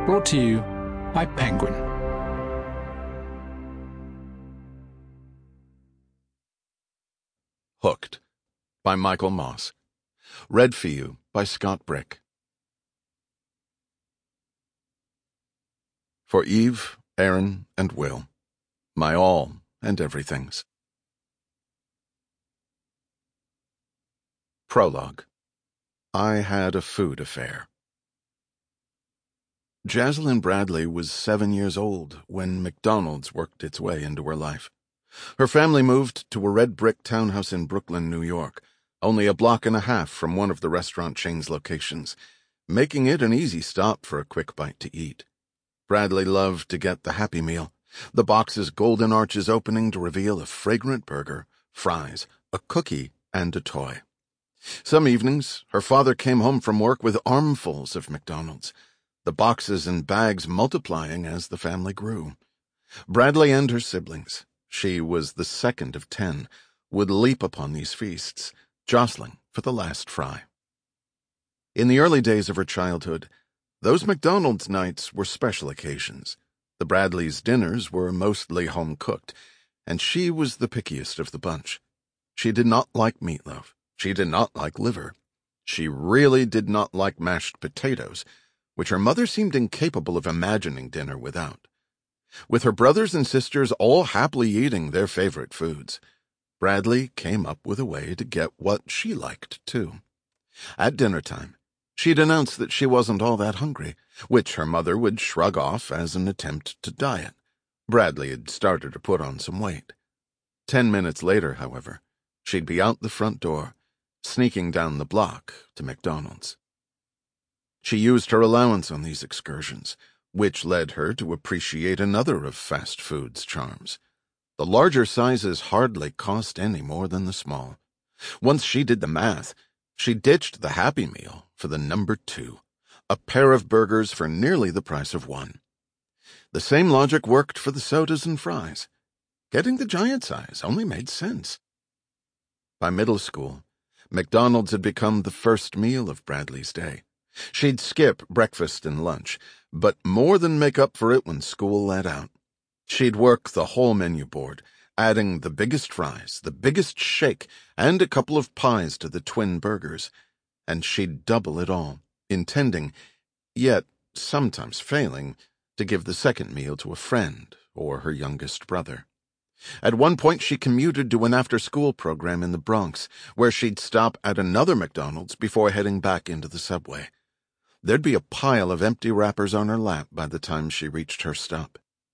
Brought to you by Penguin. Hooked by Michael Moss. Read for you by Scott Brick. For Eve, Aaron, and Will, my all and everythings. Prologue. I had a food affair. Jaslyn Bradley was 7 years old when McDonald's worked its way into her life. Her family moved to a red brick townhouse in Brooklyn, New York, only a block and a half from one of the restaurant chain's locations, making it an easy stop for a quick bite to eat. Bradley loved to get the Happy Meal, the box's golden arches opening to reveal a fragrant burger, fries, a cookie, and a toy. Some evenings, her father came home from work with armfuls of McDonald's, the boxes and bags multiplying as the family grew. Bradley and her siblings, she was the second of 10, would leap upon these feasts, jostling for the last fry. In the early days of her childhood, those McDonald's nights were special occasions. The Bradleys' dinners were mostly home-cooked, and she was the pickiest of the bunch. She did not like meatloaf. She did not like liver. She really did not like mashed potatoes, which her mother seemed incapable of imagining dinner without. With her brothers and sisters all happily eating their favorite foods, Bradley came up with a way to get what she liked, too. At dinner time, she'd announce that she wasn't all that hungry, which her mother would shrug off as an attempt to diet. Bradley had started to put on some weight. 10 minutes later, however, she'd be out the front door, sneaking down the block to McDonald's. She used her allowance on these excursions, which led her to appreciate another of fast food's charms. The larger sizes hardly cost any more than the small. Once she did the math, she ditched the Happy Meal for the number 2, a pair of burgers for nearly the price of one. The same logic worked for the sodas and fries. Getting the giant size only made sense. By middle school, McDonald's had become the first meal of Bradley's day. She'd skip breakfast and lunch, but more than make up for it when school let out. She'd work the whole menu board, adding the biggest fries, the biggest shake, and a couple of pies to the twin burgers, and she'd double it all, intending, yet sometimes failing, to give the second meal to a friend or her youngest brother. At one point, she commuted to an after-school program in the Bronx, where she'd stop at another McDonald's before heading back into the subway. There'd be a pile of empty wrappers on her lap by the time she reached her stop.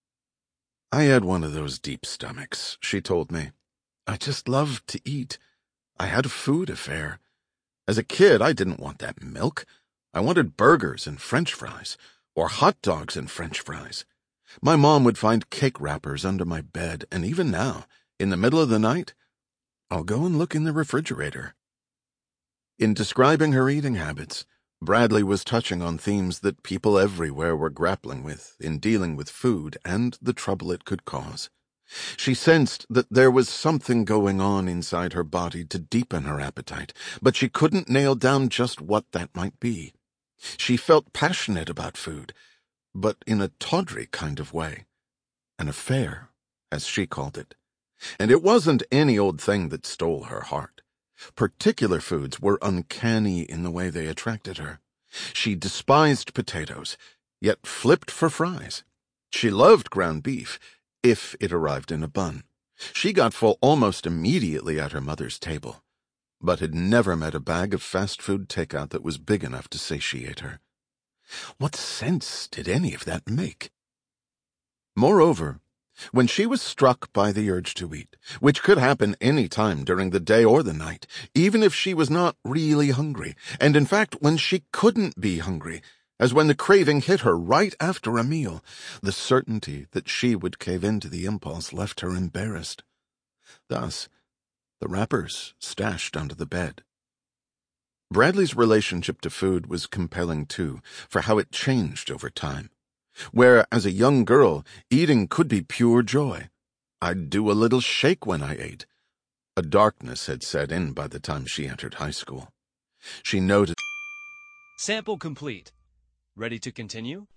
I had one of those deep stomachs, she told me. I just loved to eat. I had a food affair. As a kid, I didn't want that milk. I wanted burgers and French fries, or hot dogs and French fries. My mom would find cake wrappers under my bed, and even now, in the middle of the night, I'll go and look in the refrigerator. In describing her eating habits, Bradley was touching on themes that people everywhere were grappling with in dealing with food and the trouble it could cause. She sensed that there was something going on inside her body to deepen her appetite, but she couldn't nail down just what that might be. She felt passionate about food, but in a tawdry kind of way. An affair, as she called it. And it wasn't any old thing that stole her heart. Particular foods were uncanny in the way they attracted her. She despised potatoes, yet flipped for fries. She loved ground beef, if it arrived in a bun. She got full almost immediately at her mother's table, but had never met a bag of fast food takeout that was big enough to satiate her. What sense did any of that make? Moreover, when she was struck by the urge to eat, which could happen any time during the day or the night, even if she was not really hungry, and in fact when she couldn't be hungry, as when the craving hit her right after a meal, the certainty that she would cave into the impulse left her embarrassed. Thus, the wrappers stashed under the bed. Bradley's relationship to food was compelling, too, for how it changed over time. Where, as a young girl, eating could be pure joy. I'd do a little shake when I ate. A darkness had set in by the time she entered high school. She noted. Sample complete. Ready to continue?